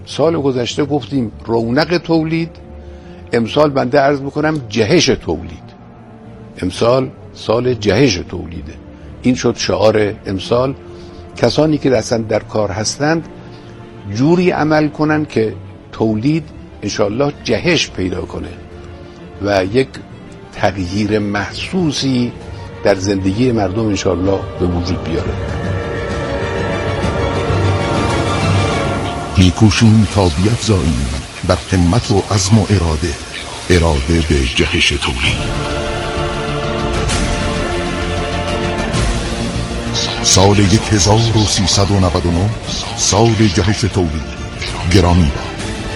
سال گذشته گفتیم رونق تولید، امسال بنده عرض میکنم جهش تولید. امسال سال جهش تولیده. این شد شعار امسال. کسانی که اصلا در کار هستند جوری عمل کنن که تولید انشالله جهش پیدا کنه و یک تغییر محسوسی در زندگی مردم انشالله به وجود بیاره. میکوشیم تا بیفزاییم بر همت و عزم و اراده به جهش تولید. سال 1399 سال جهش تولید گرامی باد.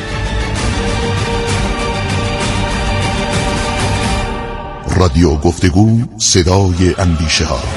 رادیو گفتگو، صدای اندیشه ها.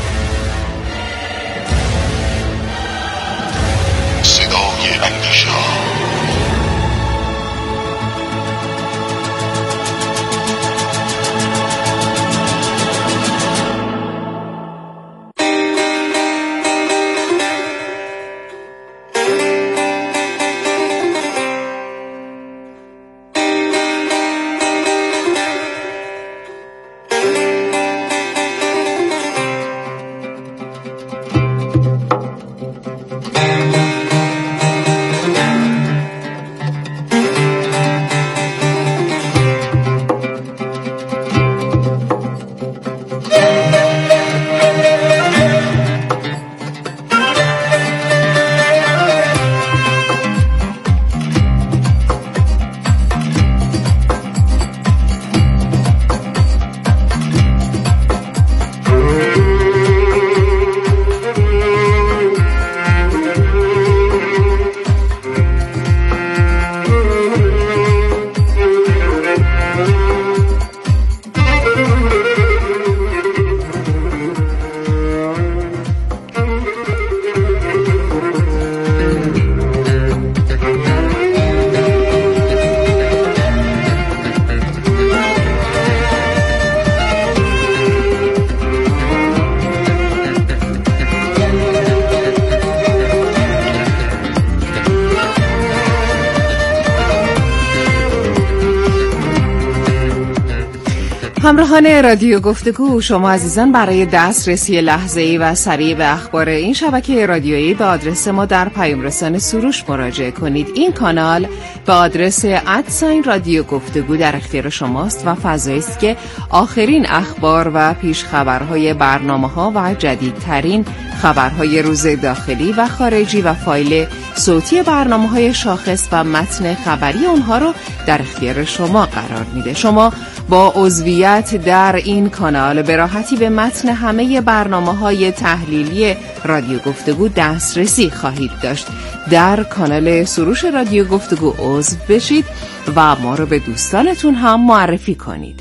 همراهان رادیو گفتگو، شما عزیزان برای دسترسی لحظه‌ای و سریع به اخبار این شبکه رادیویی به آدرس ما در پیام رسان سروش مراجعه کنید. این کانال به آدرس @رادیو گفتگو در اختیار شماست و فضایی است که آخرین اخبار و پیش خبرهای برنامه‌ها و جدیدترین خبرهای روز داخلی و خارجی و فایل صوتی برنامه‌های شاخص و متن خبری اونها رو در اختیار شما قرار میده. شما با عضویت در این کانال به راحتی به متن همه برنامه‌های تحلیلی رادیو گفتگو دسترسی خواهید داشت. در کانال سروش رادیو گفتگو عضو بشید و ما رو به دوستانتون هم معرفی کنید.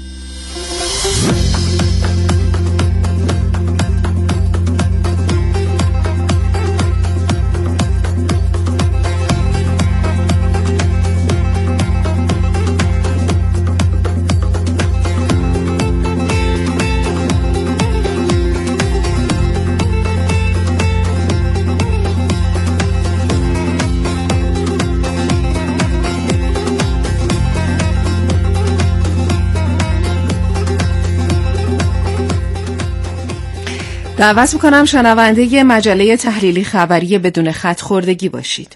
دعوت میکنم شنونده مجله تحلیلی خبری بدون خط خوردگی باشید.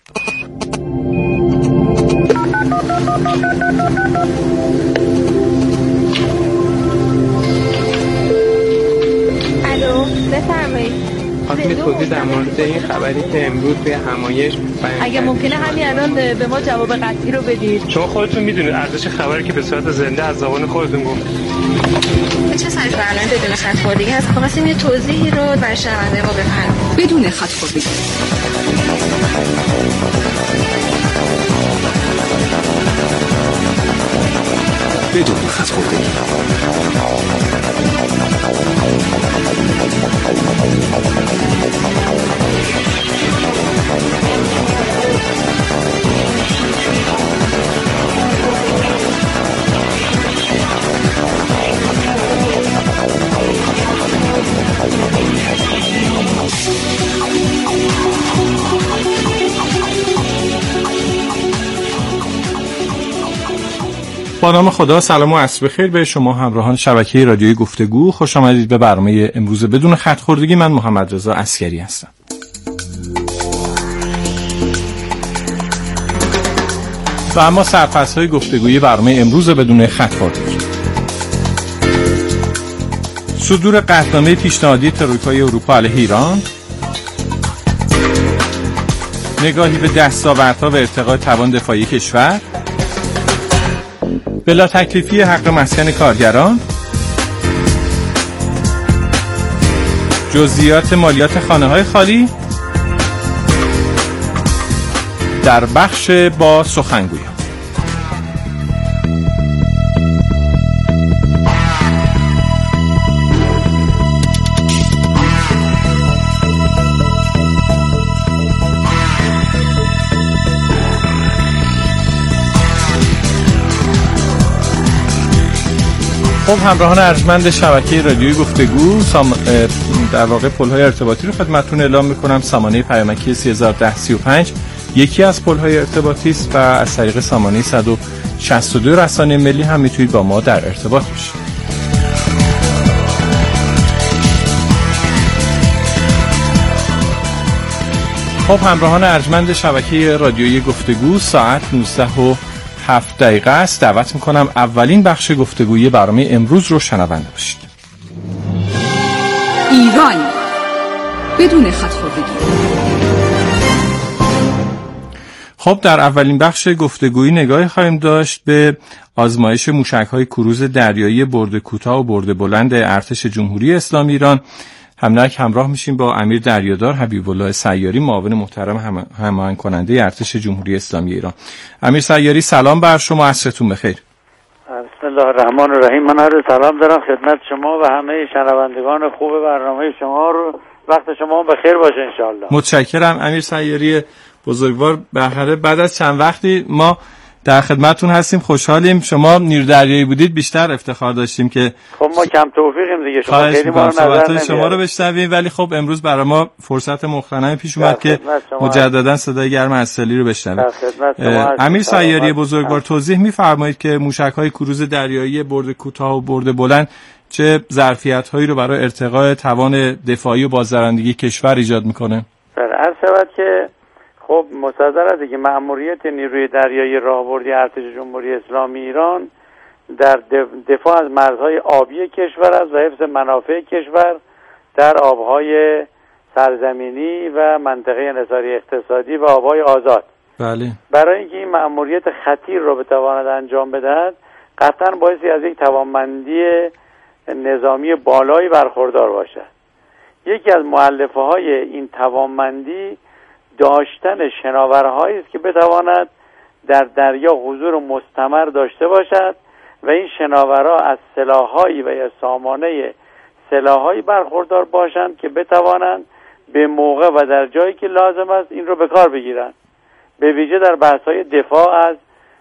الو، بفرمایید. خواستم توضیح در مورد این خبری که امروز به همایش اگه ممکنه همین الان به ما جواب قطعی رو بدید. شما خودتون میدونید ارزش خبری که به صورت زنده از زبان خودتون گفت. چه سری برنامه بدون خط خوردگی هست؟ خواستیم یه توضیحی رو برای شنونده ما بفرمایید. بدون خط خوردگی. بدون خط خوردگی. با نام خدا، سلام و عصر بخیر به شما همراهان شبکه رادیویی گفتگو. خوش آمدید به برنامه امروز بدون خط خوردگی. من محمد رضا عسکری هستم. و اما سرفصل‌های گفتگویی برنامه امروز بدون خط خوردگی: صدور قطعنامه پیشنهادی ترویکای اروپا علیه ایران، نگاهی به دستاوردها و ارتقاء توان دفاعی کشور، بلا تکلیفی حق مسکن کارگران، جزئیات مالیات خانه‌های خالی در بخش با سخنگویان. خب همراهان ارجمند شبکه رادیویی گفتگو، در واقع پل‌های ارتباطی رو خدمتتون اعلام می‌کنم. سامانه پیامکی 301035 یکی از پل‌های ارتباطی است و از طریق سامانه 162 رسانه ملی هم میتونید با ما در ارتباط باشید. خب همراهان ارجمند شبکه رادیویی گفتگو، ساعت 19:07 است. دعوت میکنم اولین بخش گفتگویی برنامه امروز رو شنونده باشید. ایران بدون خط خوردگی. خب در اولین بخش گفتگویی نگاهی خواهیم داشت به آزمایش موشک‌های کروز دریایی برد کوتاه و برد بلند ارتش جمهوری اسلامی ایران. همراه میشیم با امیر دریادار حبیب الله سیاری، معاون محترم هماهنگ کننده ارتش جمهوری اسلامی ایران. امیر سیاری سلام بر شما، عصرتون بخیر. بسم الله الرحمن الرحیم. من عرض سلام دارم خدمت شما و همه شنوندگان خوب برنامه شما. رو وقت شما بخیر باشه انشالله. متشکرم امیر سیاری بزرگوار. بهره بعد از چند وقتی ما در خدمتتون هستیم، خوشحالیم. شما نیرودریایی بودید، بیشتر افتخار داشتیم که خب ما کم توفیقیم دیگه، شما خیلی ما رو نظر نمیارید. شما رو بشنویم، ولی خب امروز برای ما فرصت مغتنمی پیش اومد که مجددا صدای گرم اصلی رو بشنویم. امیر سیاری بزرگوار توضیح می‌فرمایید که موشک‌های کروز دریایی برد کوتاه و برد بلند چه ظرفیت‌هایی رو برای ارتقاء توان دفاعی و بازدارندگی کشور ایجاد می‌کنه؟ عرض شود که خب مستحضر است که مأموریت نیروی دریایی راهبردی ارتش جمهوری اسلامی ایران در دفاع از مرزهای آبی کشور است و حفظ منافع کشور در آبهای سرزمینی و منطقه انحصاری اقتصادی و آبهای آزاد. بله. برای اینکه این مأموریت خطیر رو بتواند انجام بدهد، قطعاً بایستی از یک توانمندی نظامی بالایی برخوردار باشد. یکی از مؤلفه‌های این توانمندی داشتن شناورهایی است که بتواند در دریا حضور مستمر داشته باشد و این شناورها از سلاح‌هایی و یا سامانه سلاح‌هایی برخوردار باشند که بتوانند به موقع و در جایی که لازم است این رو به کار بگیرند، به ویژه در بحث‌های دفاع از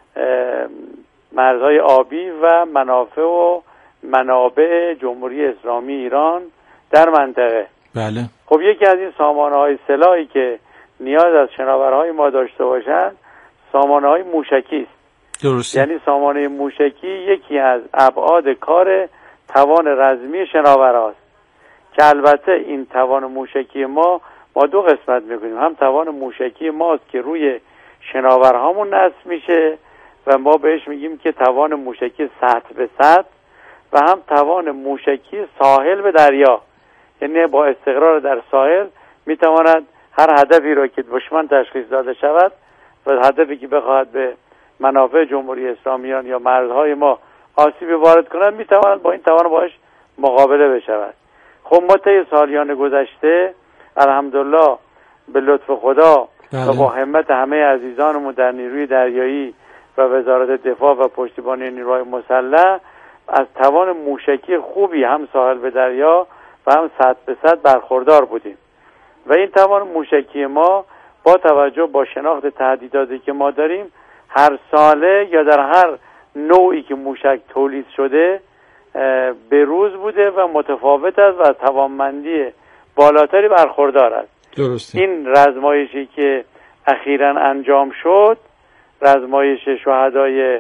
مرزهای آبی و منافع و منابع جمهوری اسلامی ایران در منطقه. بله. خب یکی از این سامانه‌های سلاحی که نیاز از شناورهای ما داشته باشند سامانه‌های موشکی است. درست. یعنی سامانه موشکی یکی از ابعاد کار توان رزمی شناورهاست که البته این توان موشکی ما دو قسمت می‌کنیم. هم توان موشکی ماست که روی شناورهامون نصب میشه و ما بهش میگیم که توان موشکی سطح به سطح، و هم توان موشکی ساحل به دریا، یعنی با استقرار در ساحل میتواند هر هدفی را که دشمن تشخیص داده شود و هدفی که بخواهد به منافع جمهوری اسلامیان یا مرزهای ما آسیبی وارد کند میتواند با این توان باش مقابله بشود. خب ما طی سالیان گذشته الحمدلله به لطف خدا و با همت همه عزیزانمون در نیروی دریایی و وزارت دفاع و پشتیبانی نیروهای مسلح از توان موشکی خوبی هم ساحل به دریا و هم سطح به سطح برخوردار بودیم و این توان موشکی ما با توجه با شناخت تهدیداتی که ما داریم هر ساله یا در هر نوعی که موشک تولید شده به روز بوده و متفاوت است و توانمندی بالاتری برخوردار است. درسته. این رزمایشی که اخیراً انجام شد، رزمایش شهدای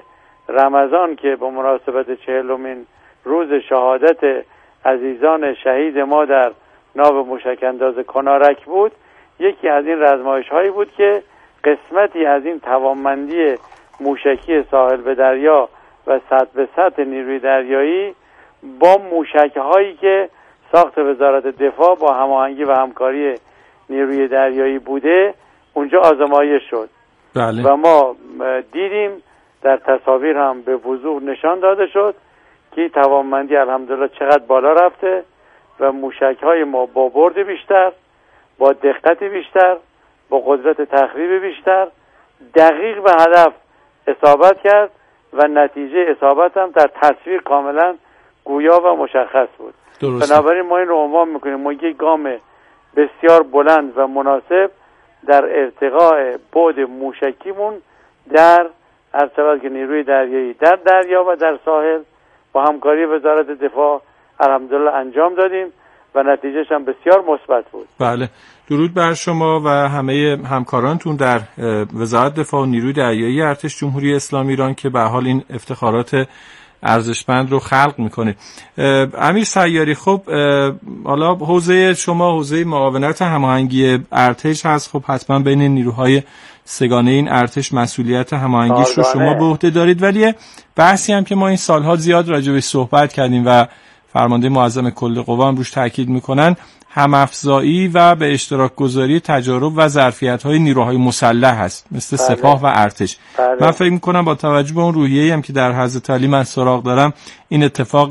رمضان که به مناسبت 40مین روز شهادت عزیزان شهید ما در ناو موشک‌انداز کنارک بود، یکی از این رزمایش هایی بود که قسمتی از این توانمندی موشکی ساحل به دریا و سطح به سطح نیروی دریایی با موشک هایی که ساخت وزارت دفاع با هماهنگی و همکاری نیروی دریایی بوده اونجا آزمایش شد. بله. و ما دیدیم در تصاویر هم به وضوح نشان داده شد که توانمندی الحمدلله چقدر بالا رفته و موشک های ما با برد بیشتر، با دقت بیشتر، با قدرت تخریب بیشتر دقیق به هدف اصابت کرد و نتیجه اصابت هم در تصویر کاملا گویا و مشخص بود. بنابراین ما این رو عنوان میکنیم ما یک گام بسیار بلند و مناسب در ارتقاء بعد موشکیمون در ارتباط که نیروی دریایی در دریا و در ساحل با همکاری وزارت دفاع الحمدلله انجام دادیم و نتیجهش هم بسیار مثبت بود. بله، درود بر شما و همه همکارانتون در وزارت دفاع و نیروی دریایی ارتش جمهوری اسلامی ایران که به حال این افتخارات ارزشمند رو خلق میکنه. امیر سیاری، خب حالا حوزه شما حوزه معاونت هماهنگی ارتش هست، خب حتما بین نیروهای سگانه این ارتش مسئولیت هماهنگیش رو شما به عهده دارید، ولی بحثی هم که ما این سالها زیاد راجع بهش صحبت کردیم و فرمانده معظم کل قوا هم روش تاکید میکنن، هم‌افزایی و به اشتراک گذاری تجارب و ظرفیت‌های نیروهای مسلح هست مثل سپاه و ارتش. من فکر میکنم با توجه به اون روحیه‌ای هم که در حوزه تعلیم من سراغ دارم این اتفاق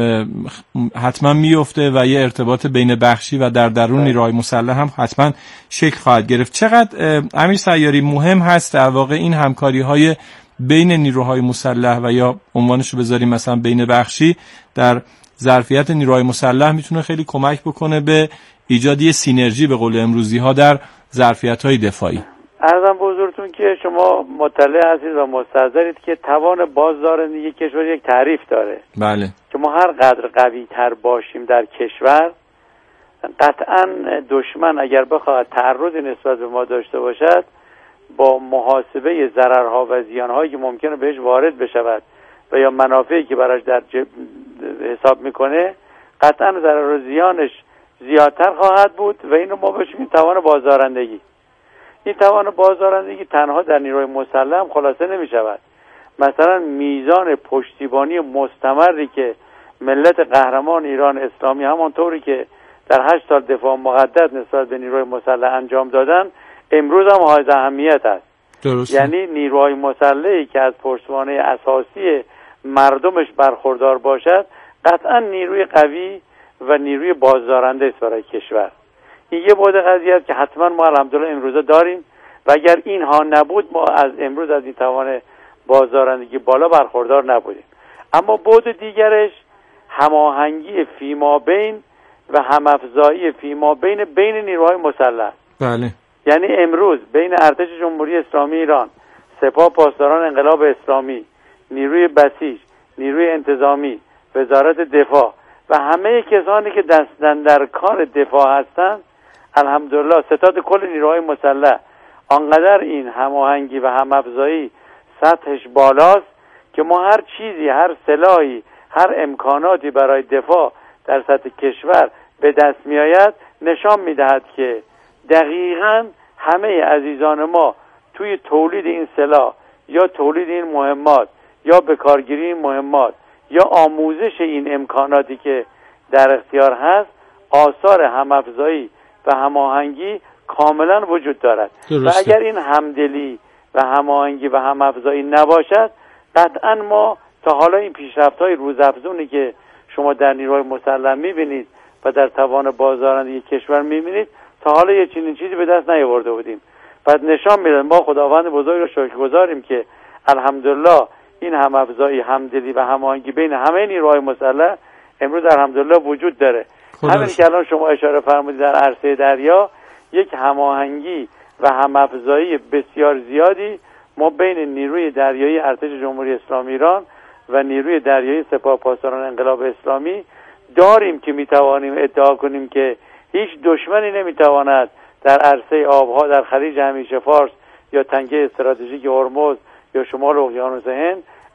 حتما میفته و یه ارتباط بین بخشی و در درون نیروهای مسلح هم حتما شکل خواهد گرفت. چقدر امیر سیاری مهم هست در واقع این همکاری‌های بین نیروهای مسلح و یا عنوانش رو بذاریم مثلا بین بخشی در ظرفیت نیروهای مسلح میتونه خیلی کمک بکنه به ایجاد یه سینرژی به قول امروزی ها در ظرفیت‌های دفاعی. عرضم به حضورتون که شما مطلع هستید و مستحضرید که توان بازدارندگی کشور یک تعریف داره. بله. که ما هر قدر قوی تر باشیم در کشور قطعاً دشمن اگر بخواهد تعرضی نسبت به ما داشته باشد با محاسبه ضررها و زیانهایی که ممکنه بهش وارد بشود و یا منافعی که براش در حساب میکنه قطعا ضرر و زیانش زیادتر خواهد بود و اینو ما بهش میگیم توان بازدارندگی. این توان بازدارندگی تنها در نیروی مسلح خلاصه نمیشود. مثلا میزان پشتیبانی مستمری که ملت قهرمان ایران اسلامی همانطوری که در 8 سال دفاع مقدس نسبت به نیروی مسلح انجام دادن امروز هم حائز اهمیت است. درسته. یعنی نیروهای مسلحی که از پشتوانه اساسی مردمش برخوردار باشد قطعا نیروی قوی و نیروی بازدارنده است برای کشور. این یه بعد قضیه است که حتما ما الحمدلله امروزه داریم و اگر اینها نبود ما از امروز از این توان بازدارندگی بالا برخوردار نبودیم. اما بعد دیگرش هماهنگی فیمابین و همافزایی فیمابین بین نیروهای مسلح. بله. یعنی امروز بین ارتش جمهوری اسلامی ایران، سپاه پاسداران انقلاب اسلامی، نیروی بسیج، نیروی انتظامی، وزارت دفاع و همه کسانی که دستن در کار دفاع هستند الحمدلله ستاد کل نیروهای مسلح آنقدر این هماهنگی و همافزایی سطحش بالاست که ما هر چیزی، هر سلاحی، هر امکاناتی برای دفاع در سطح کشور به دست می آید نشان می دهد که دقیقاً همه عزیزان ما توی تولید این سلاح یا تولید این مهمات یا به کارگیری این مهمات یا آموزش این امکاناتی که در اختیار هست آثار همافزایی و هماهنگی کاملا وجود دارد. درسته. و اگر این همدلی و هماهنگی و همافزایی نباشد قطعا ما تا حالا این پیشرفت‌های روزافزونی که شما در نیروهای مسلح می‌بینید و در توان بازدارندگی کشور می‌بینید تا حالا یه چنین چیزی به دست نیاورده بودیم. بعد نشان میده ما خداوند بزرگ رو شکرگزاریم که الحمدلله این همافزایی، همدلی و هماهنگی بین همه نیروهای مسلح امروز الحمدلله وجود داره. همین که الان شما اشاره فرمودید در عرصه دریا یک هماهنگی و همافزایی بسیار زیادی ما بین نیروی دریایی ارتش جمهوری اسلامی ایران و نیروی دریایی سپاه پاسداران انقلاب اسلامی داریم که میتوانیم ادعا کنیم که هیچ دشمنی نمیتواند در عرصه آبها در خلیج همیشه فارس یا تنگه استراتژیک هرمز یا شمال اقیانوس هند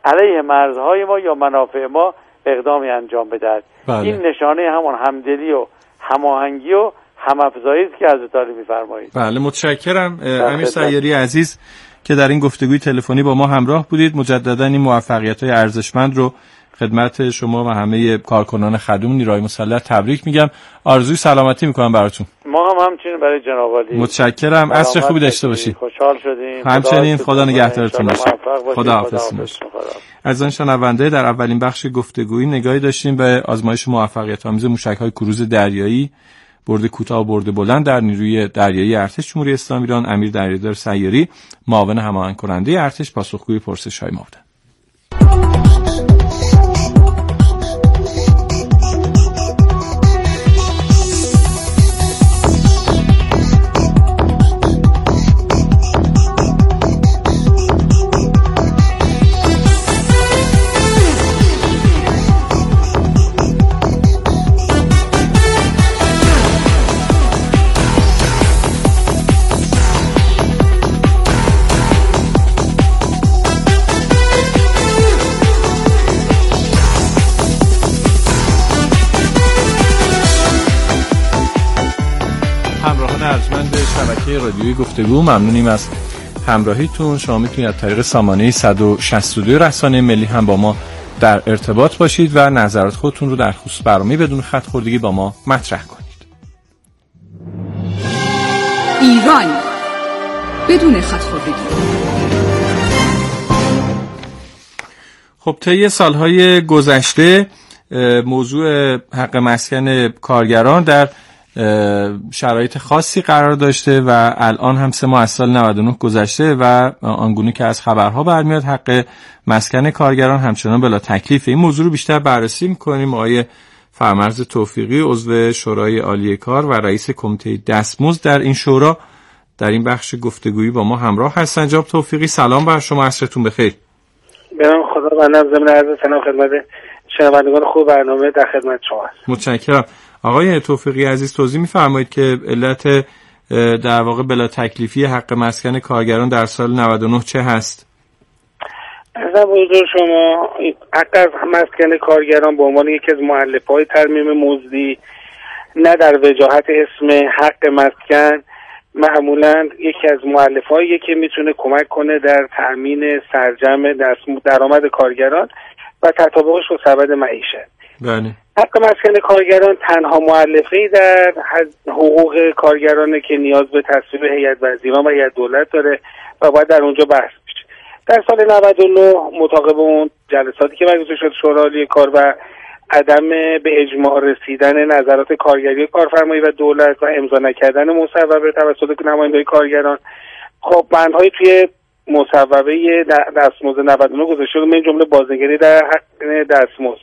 علیه مرزهای ما یا منافع ما اقدامی انجام بدهد. این نشانه همون همدلی و هماهنگی و هم‌افزایی است که حضرت علی می‌فرمایید. بله متشکرم امیر سیاری عزیز که در این گفتگوی تلفنی با ما همراه بودید. مجددا این موفقیت‌های ارزشمند رو خدمت شما و همه کارکنان خدوم نیروهای مسلح تبریک میگم. آرزوی سلامتی میکنم براتون. ما هم همچنین برای جناب عالی. متشکرم. عصر خوبی داشته باشید. خوشحال شدیم. همچنین خدا نگهدارتون باشه. خدا حافظ. عزیزان شنونده در اولین بخش گفتگویی نگاهی داشتیم به آزمایش موفقیت آمیز موشک‌های کروز دریایی برد کوتاه و برد بلند در نیروی دریایی ارتش جمهوری اسلامی ایران. امیر دریادار سیاری معاون هماهنگ کننده ارتش پاسخگوی پرسش‌های ما بودند. شبکه رادیویی گفتگو ممنونیم از همراهیتون. شما میتونید از طریق سامانه 162 رسانه ملی هم با ما در ارتباط باشید و نظرات خودتون رو در خصوص برنامه بدون خط خوردگی با ما مطرح کنید. ایران بدون خط خوردگی. خب طی سالهای گذشته موضوع حق مسکن کارگران در شرایط خاصی قرار داشته و الان هم 3 ماه از سال 99 گذشته و آنگونه که از خبرها برمیاد حق مسکن کارگران همچنان بلا تکلیف. این موضوع رو بیشتر بررسی می‌کنیم. آقای فرامرز توفیقی عضو شورای عالی کار و رئیس کمیته دستمزد در این شورا در این بخش گفتگویی با ما همراه هستند. جناب توفیقی سلام بر شما، عصرتون بخیر. به نام خدا بنده ضمن عرض سلام خدمت شنوندگان خوب برنامه در خدمت شما است. متشکرم. آقای توفیقی عزیز توضیح می‌فرمایید که علت در واقع بلا تکلیفی حق مسکن کارگران در سال 99 چه هست؟ از حضور شما حق مسکن کارگران به عنوان یکی از مؤلفه‌های ترمیم مزدی نه در وجاهت اسم حق مسکن معمولاً یکی از مؤلفه‌هایی که میتونه کمک کنه در تأمین سرجم درآمد کارگران و تطابقش با سبد معیشت. بله. حق مسکن کارگران تنها مؤلفه‌ای در حقوق کارگرانه که نیاز به تصویب هیئت وزیران و هیئت دولت داره و باید در اونجا بحث بشه. در سال 99 مطابق اون جلساتی که برگزار شد شورای عالی کار و عدم به اجماع رسیدن نظرات کارگری کارفرمایی و دولت و امضا نکردن مصوبه توسط نمایندگان کارگران، خب بندهای توی مصوبه دستمزد 99 گذاشته شد، من جمله بازنگری در حق دستمزد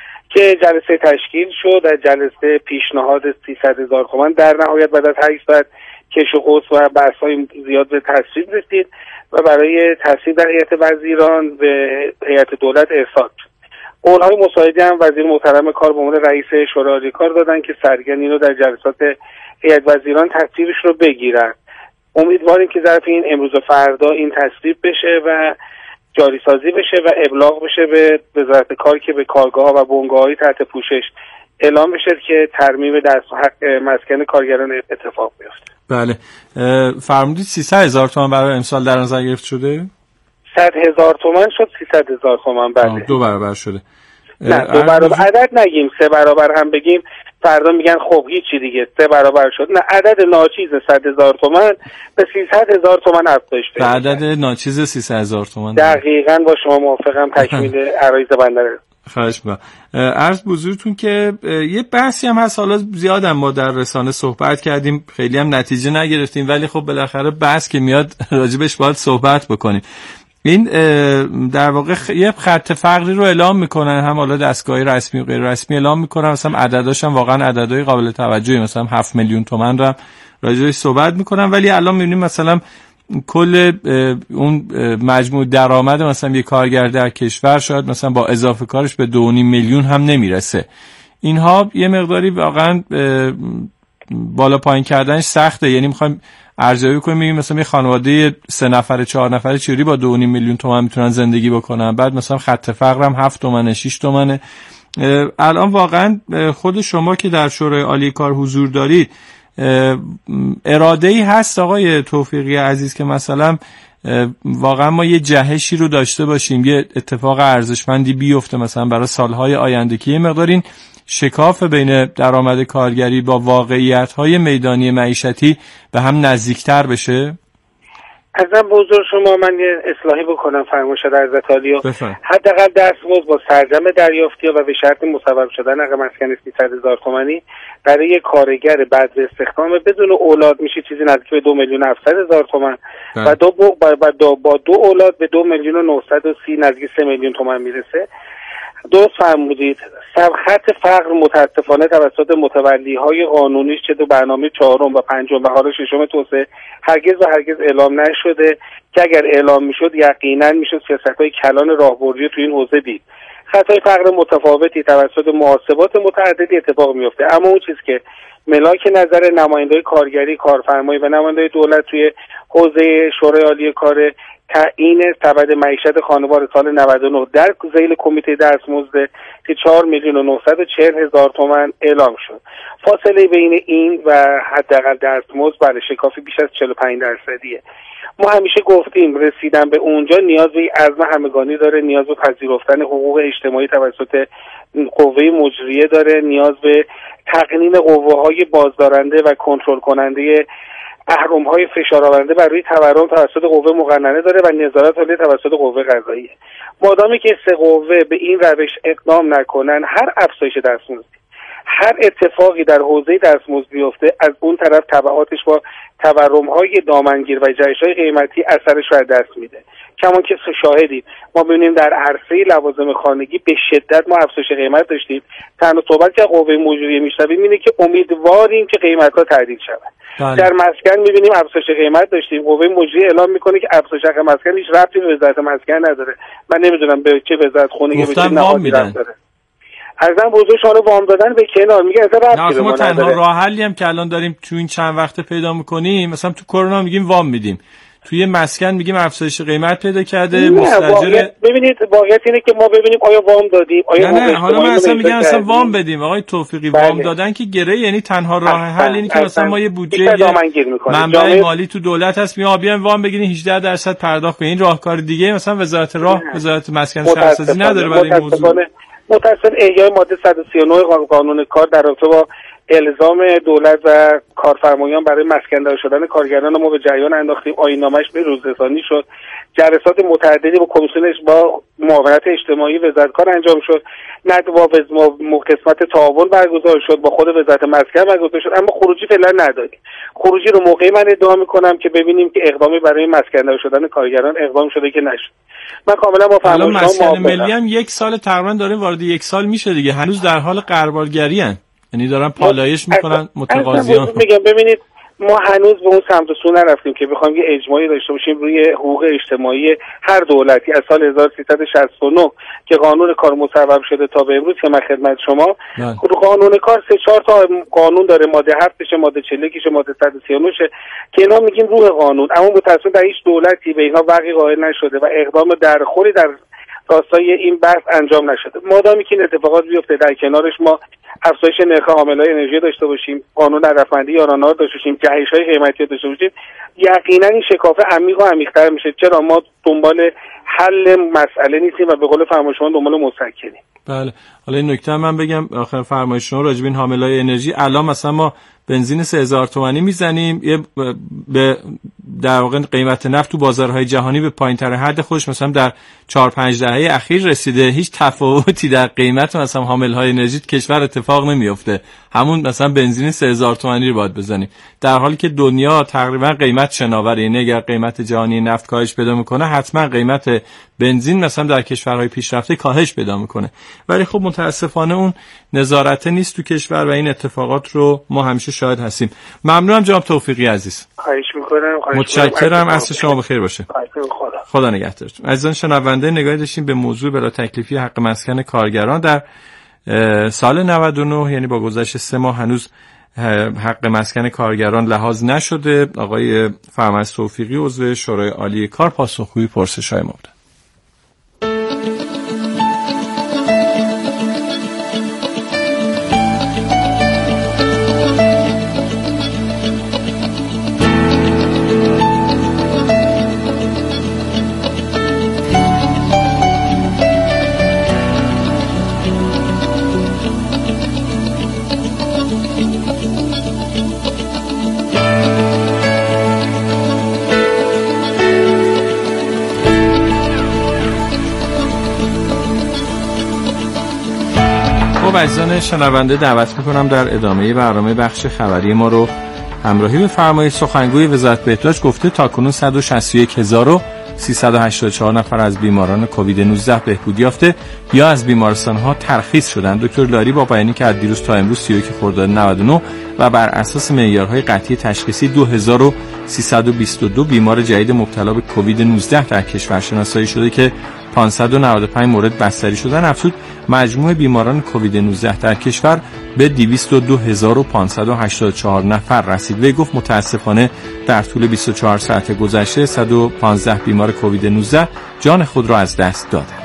که جلسه تشکیل شد. در جلسه پیشنهاد 300,000 تومان در نهایت بعد از 8 ساعت کش و قوس و بحث‌های زیاد به تصویب رسید و برای تصویب در هیئت وزیران به هیئت دولت ارسال شد. قول‌های مساعده هم وزیر محترم کار به عنوان رئیس شورای عالی کار دادن که سرگرم اینو در جلسات هیئت وزیران تصویبش رو بگیرن. امیدواریم که ظرف این امروز و فردا این تصویب بشه و جاری سازی بشه و ابلاغ بشه به وزارت کار که به کارگاه‌ها و بنگاه‌های تحت پوشش اعلام بشه که ترمیم دست حق مسکن کارگران اتفاق بیفته. بله. فرمودید 300,000 تومان برای امسال در نظر گرفته شده؟ 100,000 تومان شد 300,000 تومان. بله. 2 برابر شده. نه 2 برابر عدد نگیم، 3 برابر هم بگیم فردا میگن خب هیچی دیگه 3 برابر شد. نه عدد ناچیز 100,000 تومان به 300,000 تومان افزایش پیدا کرد. عدد ناچیز 300,000 تومان. دقیقاً با شما موافقم. تکمیل عرایض بنده. خواهش می‌کنم. عرض بزرگتون که یه بحثی هم هست، حالا زیاد هم ما در رسانه صحبت کردیم، خیلی هم نتیجه نگرفتیم، ولی خب بالاخره بحث که میاد راجبش باید صحبت بکنیم. این در واقع یه خط فقری رو اعلام میکنن، هم حالا دستگاه رسمی و غیر رسمی اعلام میکنن، مثلا عدداش هم واقعا عددهای قابل توجهی، مثلا 7 میلیون تومان رو راجعش صحبت میکنن، ولی الان میبینیم مثلا کل اون مجموع درآمد مثلا یه کارگر در کشور شاید مثلا با اضافه کارش به 2.5 میلیون هم نمیرسه. اینها یه مقداری واقعا بالا پایین کردنش سخته. یعنی میخوایم ارزیابی کنیم میگیم مثلا یه خانواده 3 نفره 4 نفره چجوری با 2.5 میلیون تومان میتونن زندگی بکنن، بعد مثلا خط فقر هم 7 تومنه 6 تومنه. الان واقعا خود شما که در شورای عالی کار حضور دارید اراده‌ای هست آقای توفیقی عزیز که مثلا واقعا ما یه جهشی رو داشته باشیم، یه اتفاق ارزشمندی بیفته مثلا برای سالهای آینده که یه مقدار این شکاف بین درآمد کارگری با واقعیت‌های میدانی معیشتی به هم نزدیکتر بشه؟ ازم به حضور شما من یه اصلاحی بکنم فرمایشات حضرت عالی. حداقل دستمزد با سرجم دریافتی و به شرط مصوب شدن حق مسکن 300,000 تومانی برای کارگر بعد استخدام بدون اولاد میشه چیزی نزدیک به 2,700,000 تومان و با 2 اولاد به 2,930,000 نزدیک 3 میلیون تومان میرسه. درست فرمودید. خط فقر متاسفانه توسط متولی‌های قانونیش چه تو برنامه 4 و 5 و حالا 6 توسعه هرگز اعلام نشده که اگر اعلام میشد یقینا میشد سیاست‌های کلان راهبردی تو این حوزه دید. خطای فقر متفاوتی توسط محاسبات متعددی اتفاق میفته، اما اون چیز که ملاک نظر نماینده‌های کارگری، کارفرمایی و نماینده‌های دولت توی حوزه شورای عالی کار تعیین سبد معیشت خانوار سال 99 در ذیل کمیته دستمزد که 4,940,000 تومان اعلام شد. فاصله بین این و حداقل دستمزد برای شکافی بیش از 45%. ما همیشه گفتیم رسیدن به اونجا نیاز به عزم همگانی داره، نیاز به پذیرفتن حقوق اجتماعی توسط قوه مجریه داره، نیاز به تقنین قوه‌های بازدارنده و کنترل کننده اهرم‌های فشارآورنده بر روی تورم توسط قوه مقننه داره و نظارت عالی توسط قوه قضاییه. مادامی که 3 قوه به این روش اقدام نکنن، هر افزایش دستمزدی، هر اتفاقی در حوزه دستمزد بیفته، از اون طرف تبعاتش با تورم‌های دامنگیر و جهش‌های قیمتی اثرش رو دست میده. کما که شاهدید ما ببینیم در عرصه لوازم خانگی به شدت ما افزایش قیمت داشتیم. تنها صحبت که قوه مجریه میشنویم اینه که امیدواریم که قیمت‌ها تعدیل شود. در مسکن می‌بینیم افزایش قیمت داشتیم، قوه مجریه اعلام میکنه که افزایش حق مسکن هیچ ربطی به وزارت مسکن نداره. من نمیدونم به چه وزارت خونگی به چه نهادی ربط داره. ارزم بزرگ شما وام دادن به کنار میگه اصلا ربطی ما تنها راه حلی هم که الان داریم تو این چند وقته پیدا می‌کنیم، مثلا تو کرونا میگیم وام میدیم، توی مسکن میگیم افزایش قیمت پیدا کرده مستاجر. ببینید واقعیت اینه که ما ببینیم آیا وام دادیم، آیا نه حالا من اصلا میگم اصلا وام بدیم آقای توفیقی. وام دادن که گره، یعنی تنها راه حل اینه که مثلا ما یه بودجه منبع مالی تو دولت هست میگم بیایم وام بگیرین 18% پرداخت کنین. این راهکار دیگه مثلا وزارت وزارت مسکن شهرسازی نداره برای این موضوع. متأسفانه احیای ماده 139 قانون کار در رابطه با الزام دولت و کارفرمایان برای مسکن شدن کارگران ما به جریان انداختیم. آیین‌نامه‌اش به روزرسانی شد. جلسات متعددی با کمیسیونش با معاونت اجتماعی وزارت کار انجام شد. ندوا قسمت تعاون برگزار شد، با خود وزارت مسکن برگزار شد، اما خروجی فعلا نداریم. خروجی رو موقعی من ادعا می‌کنم که ببینیم که اقدامی برای مسکن شدن کارگران اقدام شده که نشد. من کاملا با فرمایش شما مسکن ملی هم 1 سال تقریبا داره وارد 1 سال میشه دیگه، هنوز در حال قربالگری ان، یعنی دارن پالایش میکنن متقاضیان. میگم ببینید ما هنوز به اون سمت و سو نرفتیم که بخوایم یه اجماعی داشته باشیم روی حقوق اجتماعی هر دولتی از سال 1369 که قانون کار مصوب شده تا به امروز که من خدمت شما. قانون کار 3-4 تا قانون داره، ماده 7 ماده 41 ماده 139 که اینا میگیم روح قانون، اما متأسفانه در هیچ دولتی به اینا وقعی قائل نشده و اقدام درخوری در راستای این بحث انجام نشده. مادامی که این اتفاقات بیفته در کنارش ما افزایش نرخ حامله‌های انرژی داشته باشیم، قانون هدفمندی یارانه‌ها داشته باشیم، جهش‌های قیمتی داشته باشیم، یقینا این شکاف عمیق و عمیق‌تر میشه. چرا ما دنبال حل مسئله نیستیم و به قول فرمایشتون دنبال مسکنیم. بله، حالا این نکته من بگم آخر فرمایشتون راجع به این حامله‌های انرژی. الان مثلا ما بنزین 3000 تومانی میزنیم، به در واقع قیمت نفت تو بازارهای جهانی به پایین‌تر حد خودش مثلا در 4-5 دهه اخیر رسیده. هیچ تفاوتی در قیمت مثلا حامله‌های انرژی کشور اتفاق نمیفته. همون مثلا بنزین 3000 تومانی رو باید بزنیم، در حالی که دنیا تقریبا قیمت شناوره. یعنی اگر قیمت جهانی نفت کاهش پیدا میکنه، حتما قیمت بنزین مثلا در کشورهای پیشرفته کاهش پیدا میکنه. ولی خب متاسفانه اون نظارت نیست تو کشور و این اتفاقات رو ما همیشه شاهد هستیم. ممنونم جناب توفیقی عزیز. خواهش میکنم. متشکرم. عصر شما بخیر باشه. خدا نگهدارتون. عزیزان شنونده، نگاهی داشتیم به موضوع بلا تکلیفی حق مسکن کارگران در سال 99. یعنی با گذشت 3 ماه هنوز حق مسکن کارگران لحاظ نشده. آقای فرمز توفیقی عضو شورای عالی کار پاسخگوی پرسش‌های ما بود. عزیزان شنونده دعوت میکنم در ادامه برنامه بخش خبری ما رو همراهی بفرمایید. سخنگوی وزارت بهداشت گفته تاکنون 161384 نفر از بیماران کووید 19 بهبودی یافته یا از بیمارستان‌ها ترخیص شدند. دکتر لاری با بیانی که از دیروز تا امروز 31 خرداد 99 و بر اساس معیارهای قطعی تشخیصی 2322 بیمار جدید مبتلا به کووید 19 در کشور شناسایی شده که 595 مورد بستری شدن، افزود مجموع بیماران کووید 19 در کشور به 202584 نفر رسید. وی گفت متاسفانه در طول 24 ساعت گذشته 115 بیمار کووید 19 جان خود را از دست دادند.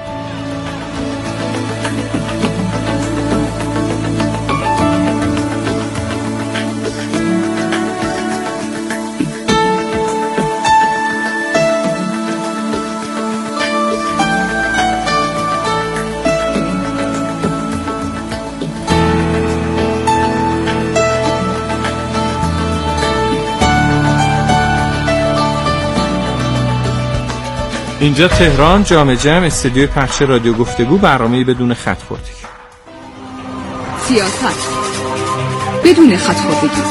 اینجا تهران، جام جم، استودیوی پخش رادیو گفتگو، برنامه‌ای بدون خط خوردگی. سیاست بدون خط خوردگی.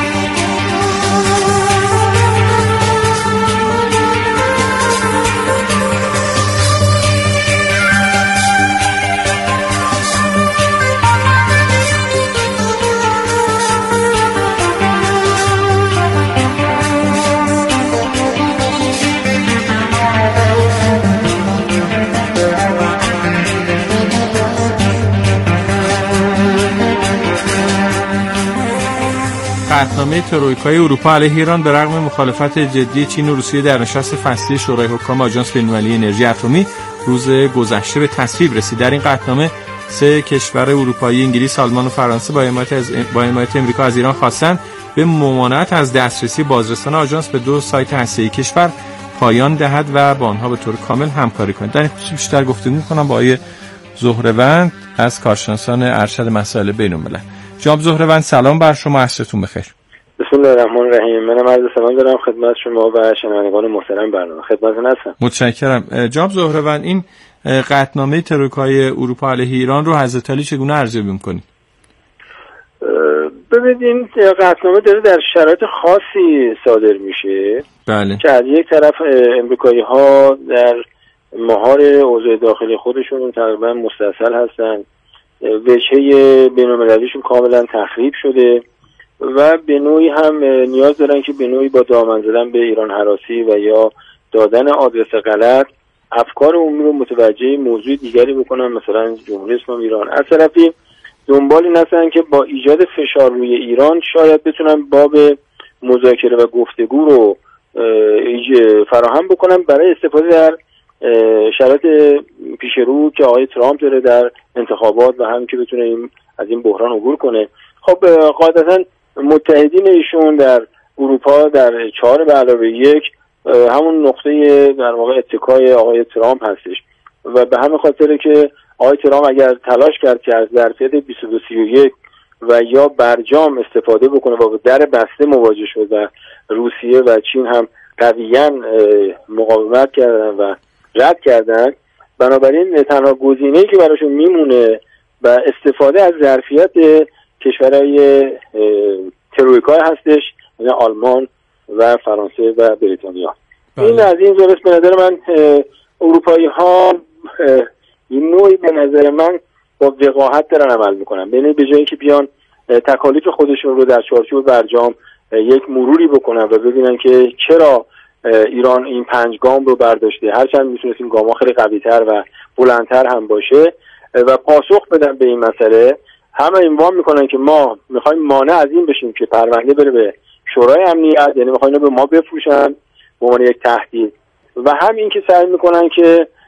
قطعنامه ترویکای اروپا علیه ایران به رغم مخالفت جدی چین و روسیه در نشست فصلی شورای حکام آژانس بین‌المللی انرژی اتمی روز گذشته به تصویب رسید. در این قطعنامه سه کشور اروپایی، انگلیس، آلمان و فرانسه با حمایت امریکا از ایران خواستند به ممانعت از دسترسی بازرسان آژانس به 2 سایت هسته‌ای کشور پایان دهد و با آنها به طور کامل همکاری کند. در این خصوص بیشتر گفتگو می‌کنم با آقای زهره‌وند از کارشناسان ارشد مسائل بین‌الملل. جناب زهره‌وند سلام بر شما، عصرتون بخیر. بسم الله الرحمن الرحیم. منم عرض سلام دارم خدمت شما و شنوندگان محترم برنامه. خدمتتون هستم. متشکرم. جناب زهره‌وند، این قطعنامه ترویکای اروپا علیه ایران رو حضرت علی چگونه ارزیابی می‌کنید؟ ببینید این قطعنامه داره در شرایط خاصی صادر میشه. بله. که از یک طرف امریکایی‌ها در مهار اوضاع داخلی خودشون تقریبا مستاصل هستن، وجهه بین‌المللیشون کاملا تخریب شده و به نوعی هم نیاز دارن که به نوعی با دامن زدن به ایران هراسی و یا دادن آدرس غلط افکار عمومی رو متوجه موضوع دیگری بکنن، مثلا جمهوری اسلامی ایران. از طرفی دنبال این هستن که با ایجاد فشار روی ایران شاید بتونن باب مذاکره و گفتگو رو فراهم بکنن برای استفاده در شرایط پیش رو که آقای ترامپ داره در انتخابات و هم که بتونه از این بحران عبور کنه. خب قاعدتاً متحدین ایشون در اروپا در 4+1 همون نقطه در واقع اتکای آقای ترامپ هستش و به همین خاطره که آقای ترامپ اگر تلاش کرد که از ظرفیت 2231 و یا برجام استفاده بکنه و در بسته مواجه شد و روسیه و چین هم قویاً مقاومت کردن و رد کردن، بنابراین تنها گزینه‌ای که براشون میمونه و استفاده از ظرفیت کشورهای ترویکا هستش، یعنی آلمان و فرانسه و بریتانیا. این از این زرس به نظر من اروپایی ها این نوعی به نظر من با وقاحت دارن عمل میکنن، به جای اینکه بیان تکالیف خودشون رو در چارچوب برجام یک مروری بکنن و ببینن که چرا ایران این 5 گام رو برداشته، هرچند میتونست این گام‌ها خیلی قوی‌تر و بلندتر هم باشه و پاسخ بدن به این مسئله هم عنوان میکنن که ما میخوایم مانع از این بشیم که پرونده بره به شورای امنیت، یعنی میخواین به ما بفروشن به عنوان یک تهدید، و هم این که سعی میکنن که